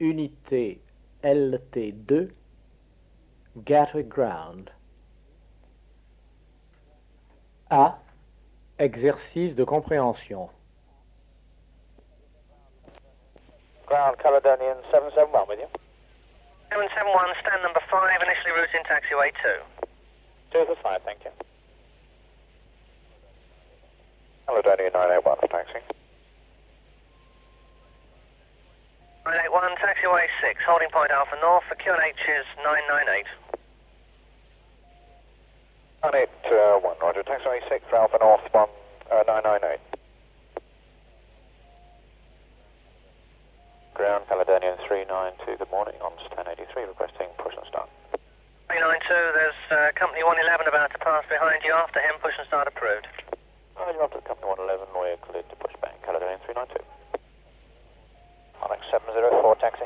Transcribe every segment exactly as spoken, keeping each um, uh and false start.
Unité L T deux, Gatwick Ground. A. Exercice de compréhension. Ground Caledonian seven seven one with you. seven seven one, stand number five, initially routing taxiway two. two for five, thank you. Caledonian nine eight one, taxi. nine eight one, taxiway six, holding point Alpha North, for Q N H is nine nine eight. nine eight one, roger, taxiway six for Alpha North one nine nine eight. Ground Caledonian three nine two, good morning, on ten eighty-three, requesting push and start. three nine two, there's uh, company one eleven about to pass behind you, after him, push and start approved. Oh, you're after company one eleven, we're cleared to push back, Caledonian three nine two. Onyx seven zero four, taxi.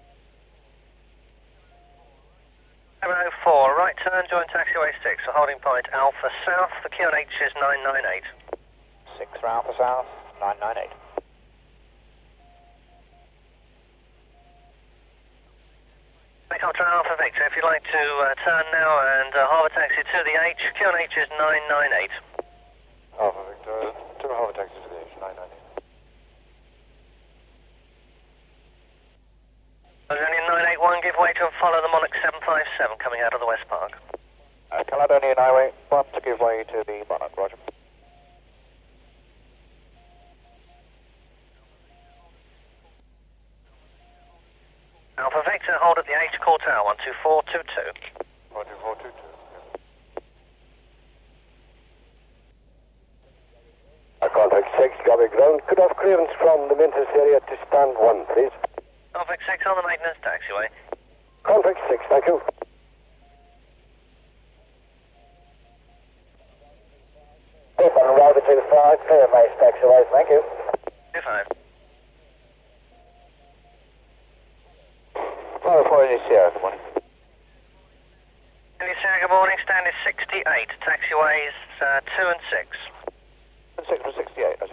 seven oh four, right turn, join taxiway six, for holding point Alpha South, for Q N H is nine nine eight. six for Alpha South, nine nine eight. Helicopter Alpha Victor, if you'd like to uh, turn now and uh, harbour taxi to the H, Q N H is nine nine eight. Alpha Victor, to harbour taxi to the H, nine nine eight. Caledonian nine eight one, give way to and follow the Monarch seven five seven coming out of the West Park. Uh, Caledonian Highway one to give way to the Monarch, roger. Alpha Victor, hold at the H, call tower one two four two two. one two four two two. Contact six, Gatwick Ground. Could have clearance from the maintenance area to stand one, please. Contact six on the maintenance taxiway. Contact six, thank you. If on arrival to five, clear base taxiway, thank you. two five. five four in Sierra, good morning. India Sierra, good morning, stand is sixty-eight, taxiways uh, two and six. six for sixty-eight, roger.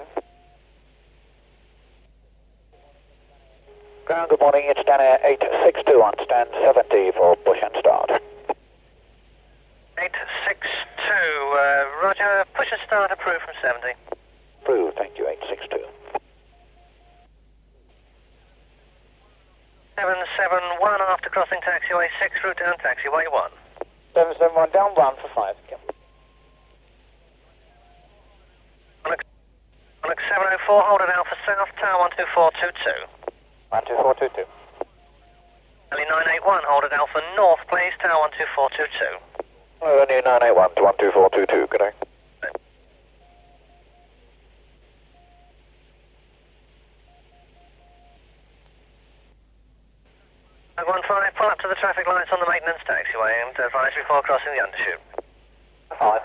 Ground, good morning, it's Dan Air eight six two on stand seventy for push and start. eight six two, uh, roger, push and start approved from seventy. Approved, thank you, eight six two. seven seven one after crossing taxiway six, route down taxiway one. seven seven one down one for five, thank you. Onyx seven oh four, hold at Alpha South, tower one two four two two. one two four two two. Ellie nine eight one, hold at Alpha North, please, tower one two four two two. Oh, only nine eight one to one two four two two, good day. one five, pull up to the traffic lights on the maintenance taxiway and advise before crossing the undershoot. Five.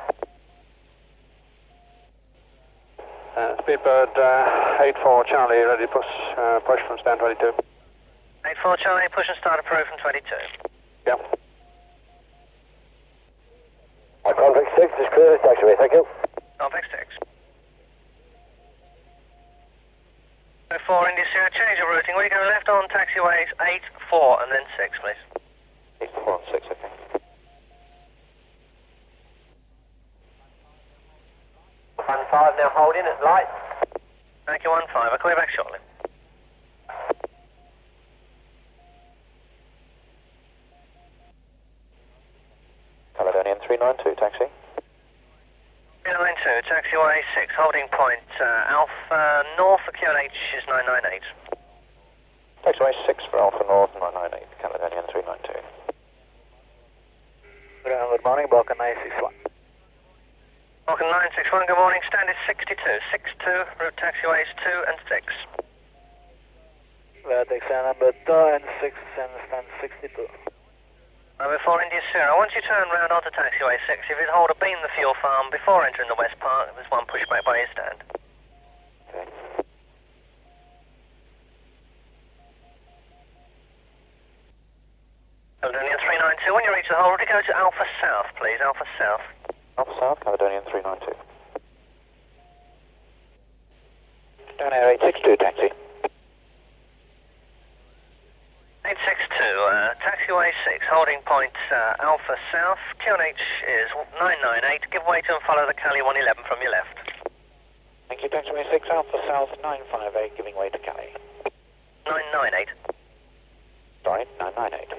Uh, Speedbird uh, eight four Charlie, ready to push, uh, push from stand twenty-two. eight four Charlie, push and start approved from twenty-two. Yeah. Uh, contact six is clear as taxiway, thank you. Contact six. oh four India Sierra, change of routing. Will you go left on taxiways eight, four and then six, please? eight four and six, okay. one five now holding at light. Thank you, one five. I'll call you back shortly. Caledonian three nine two, taxi. three nine two, taxiway six, holding point uh, Alpha North for Q N H is nine nine eight. Taxiway six for Alpha North, nine nine eight, Caledonian three nine two. Good morning, Balkan nine six one. Balkan nine six one, good morning, stand is sixty-two, six two, route taxiways two and six. Vertex number two and six and stand sixty-two. Number four India Sierra, once you turn round onto taxiway six, if you'd hold a beam the fuel farm before entering the West Park, there's one pushback by your stand. Okay. Caledonian three nine two, when you reach the hole, would you go to Alpha South, please, Alpha South. Alpha South, Caledonian three nine two. Dan Air eight six two, taxi. taxiway six, holding point uh, Alpha South. Q N H is nine nine eight. Give way to and follow the Cali one eleven from your left. Thank you, taxiway six, Alpha South nine five eight, giving way to Cali. nine nine eight. Sorry, nine nine eight.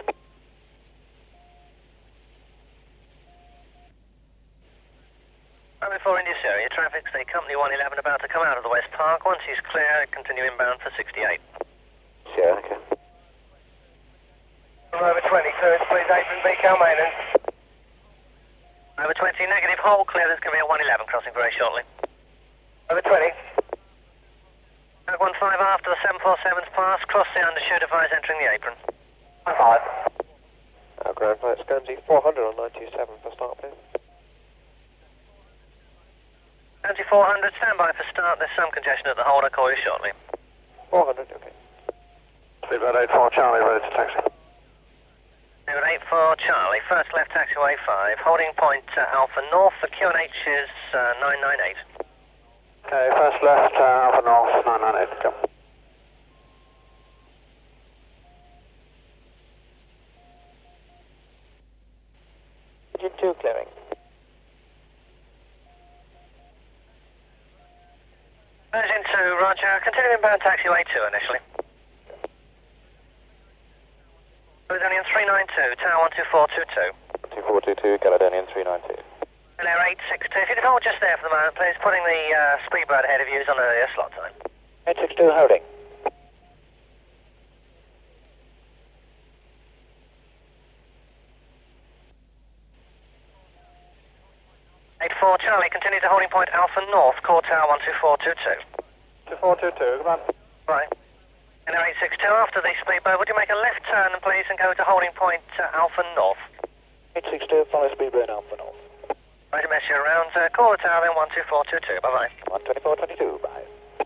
Runway four India Sierra, your traffic's the Company one eleven about to come out of the West Park. Once he's clear, continue inbound for sixty-eight. Sierra, okay. Over twenty-two, please apron B Cal maintenance. Over twenty, negative, hold clear, there's going to be a one eleven crossing very shortly. Over twenty. Back one five after the seven four seven's pass, cross the undershoot, advise entering the apron. One five. Our ground flight's Guernsey four hundred on nine two seven for start, please. Guernsey four hundred, stand by for start, there's some congestion at the hold, I'll call you shortly. four hundred, okay. Speedbird eight four Charlie, ready to taxi. Speedbird eight four Charlie, first left taxiway five, holding point uh, Alpha North, the Q N H is uh, nine nine eight. Okay, first left, uh, Alpha North, nine nine eight, come. Engine two clearing. Engine two, roger, continue inbound taxiway two initially. Caledonian three nine two, tower one two four two two. two four two two, Caledonian three nine two. Air eight six two, if you could hold just there for the moment, please, putting the uh, Speedbird ahead of you is on earlier slot time. eight six two holding. eight four Charlie, continue to holding point Alpha North, core tower one two four two two. two four two two, come on. Right. And Air eight six two, after the Speedbird, would you make a left turn, please, and go to holding point uh, Alpha North? eight six two, follow Speedbird Alpha North. Right to mess you around, uh, call the tower then one two four two two, bye-bye. one twenty-four twenty-two, bye.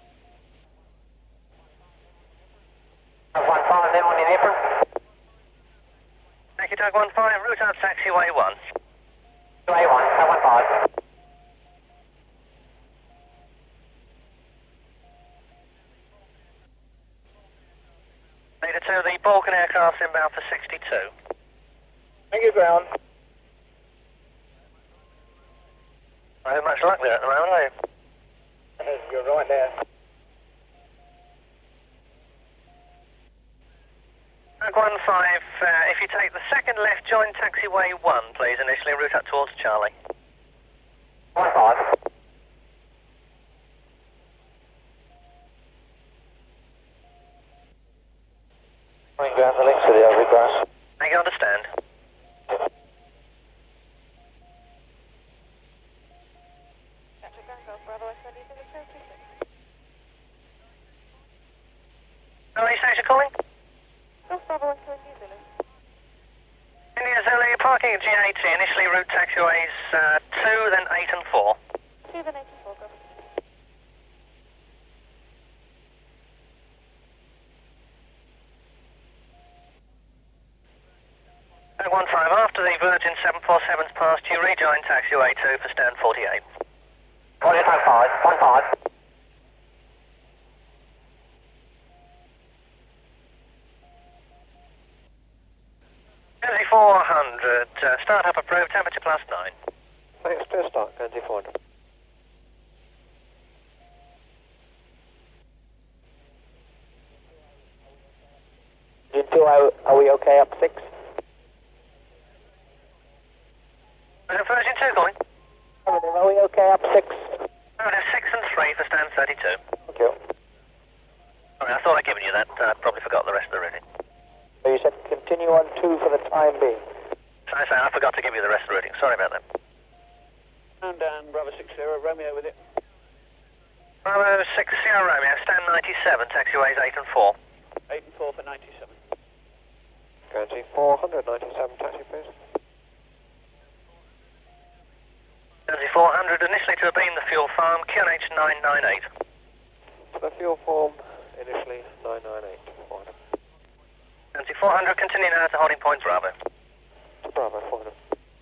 One five, then on the apron. Thank you, Doug one five, route out taxiway one. A one, A one five. Leader two, the Balkan aircraft inbound for sixty-two. Thank you, ground. I have much luck there at the moment, are you? You're right there. Doug one five, uh, if you take the second left, join taxiway one, please, initially, route up towards Charlie. One five. Going down the links to the overpass. I can understand. How many stations are calling? India Zulu, you're parking at G eighty, initially route taxiways uh, two, then eight and four. two, then eight and four, go. Doug one five, after the Virgin seven four seven's passed, you rejoin taxiway two for stand forty-eight. One five, one five. Guernsey four hundred, uh, start up approved, temperature plus nine. Thanks, clear start, Guernsey four hundred. Engine two, are, are we okay up six? Uh, Virgin two calling. Are we okay up six? Oh, there's six and three for stand thirty-two. Thank you. Sorry, I thought I'd given you that, uh, probably forgot the rest of the routing. So you said continue on two for the time being. So I say, I forgot to give you the rest of the routing, sorry about that. And down, Bravo six zero, Romeo with it. Bravo six Sierra Romeo, stand ninety-seven, taxiways eight and four. eight and four for ninety-seven. Guernsey four hundred, ninety-seven, taxi please. Guernsey four hundred, initially to Abeen, the fuel farm, Q N H nine nine eight. For the fuel form, initially nine nine eight, four hundred. Guernsey four hundred, continue now to holding point Bravo. Bravo four hundred.